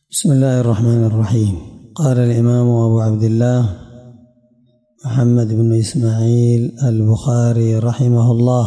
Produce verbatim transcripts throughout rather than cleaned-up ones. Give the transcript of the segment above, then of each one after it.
بسم الله الرحمن الرحيم. قال الإمام أبو عبد الله محمد بن إسماعيل البخاري رحمه الله: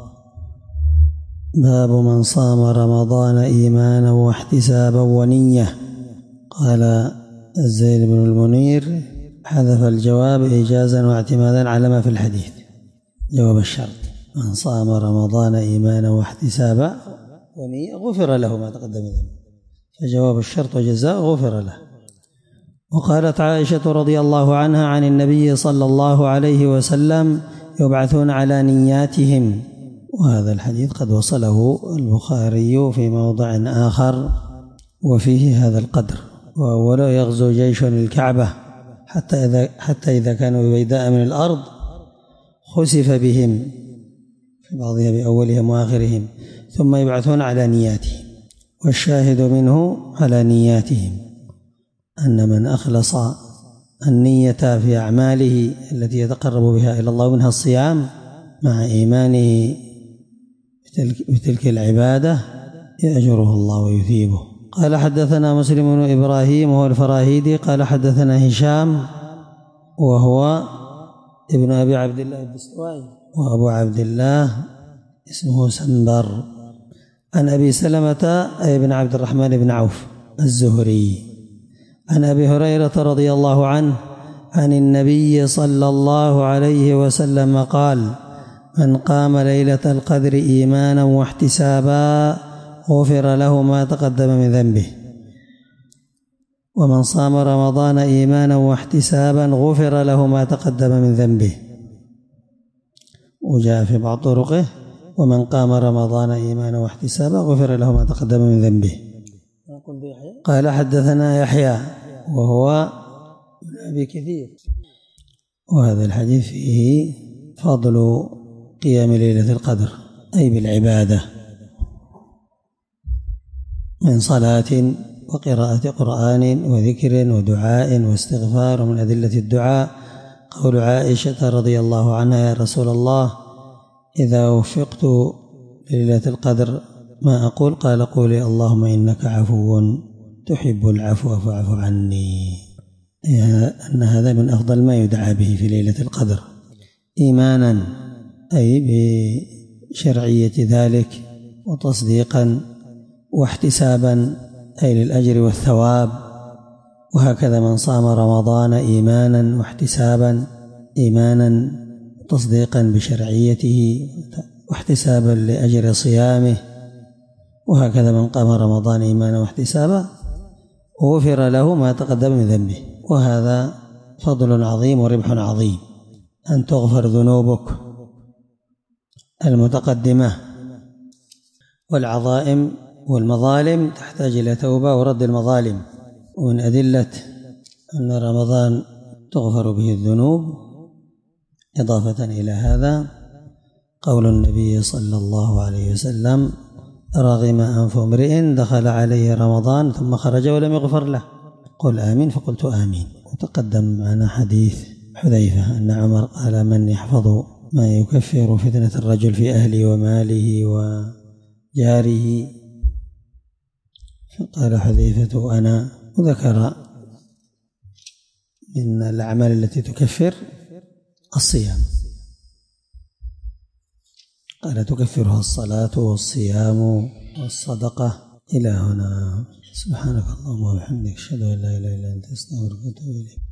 باب من صام رمضان إيمانا واحتسابا ونية. قال الزيد بن المنير: حذف الجواب إيجازا واعتمادا على ما في الحديث. جواب الشرط: من صام رمضان إيمانا واحتسابا ونية غفر له ما تقدم ذنبه، فجواب الشرط وجزاء غفر له. وقالت عائشة رضي الله عنها عن النبي صلى الله عليه وسلم: يبعثون على نياتهم. وهذا الحديث قد وصله البخاري في موضع آخر وفيه هذا القدر: وأوله يغزو جيش الكعبة حتى إذا, حتى إذا كانوا ببيداء من الأرض خسف بهم، في بعضها بأولهم وآخرهم، ثم يبعثون على نياتهم. والشاهد منه على نياتهم أن من أخلص النية في أعماله التي يتقرب بها إلى الله منها الصيام مع إيمانه بتلك العبادة يأجره الله ويثيبه. قال: حدثنا مسلم بن إبراهيم وهو الفراهيدي قال: حدثنا هشام وهو ابن أبي عبد الله الدستوائي، وأبو عبد الله اسمه سنبر، عن أبي سلمة أي بن عبد الرحمن بن عوف الزهري، عن أبي هريرة رضي الله عنه عن النبي صلى الله عليه وسلم قال: من قام ليلة القدر إيمانا واحتسابا غفر له ما تقدم من ذنبه، ومن صام رمضان إيمانا واحتسابا غفر له ما تقدم من ذنبه. وجاء في بعض طرقه: ومن قام رمضان إيمانا واحتسابا غفر له ما تقدم من ذنبه. قال: حدثنا يحيى وهو من أبي كثير. وهذا الحديث فيه فضل قيام ليلة القدر أي بالعبادة من صلاة وقراءة قرآن وذكر ودعاء واستغفار. ومن أدلة الدعاء قول عائشة رضي الله عنها: يا رسول الله إذا وفقت ليلة القدر ما أقول؟ قال: قولي اللهم إنك عفو تحب العفو فاعف عني. أن هذا من أفضل ما يدعى به في ليلة القدر، إيمانا أي بشرعية ذلك، وتصديقا، واحتسابا أي للأجر والثواب. وهكذا من صام رمضان إيمانا واحتسابا، إيمانا تصديقا بشرعيته واحتسابا لأجر صيامه. وهكذا من قام رمضان إيمانا واحتسابا غفر له ما تقدم من ذنبه. وهذا فضل عظيم وربح عظيم، أن تغفر ذنوبك المتقدمة، والعظائم والمظالم تحتاج إلى توبة ورد المظالم. ومن أدلة أن رمضان تغفر به الذنوب إضافة إلى هذا قول النبي صلى الله عليه وسلم: رغم أنف امرئ دخل عليه رمضان ثم خرج ولم يغفر له. قل آمين، فقلت آمين. وتقدم معنا حديث حذيفة أن عمر قال: من يحفظ ما يكفر فتنة الرجل في أهله وماله وجاره؟ قال حذيفة: أنا. وذكر من الأعمال التي تكفر الصيام، قال: تكفرها الصلاة والصيام والصدقة إلى هنا. سبحانك اللهم وبحمدك، أشهد أن لا إله إلا أنت، أستغفرك وأتوب إليك.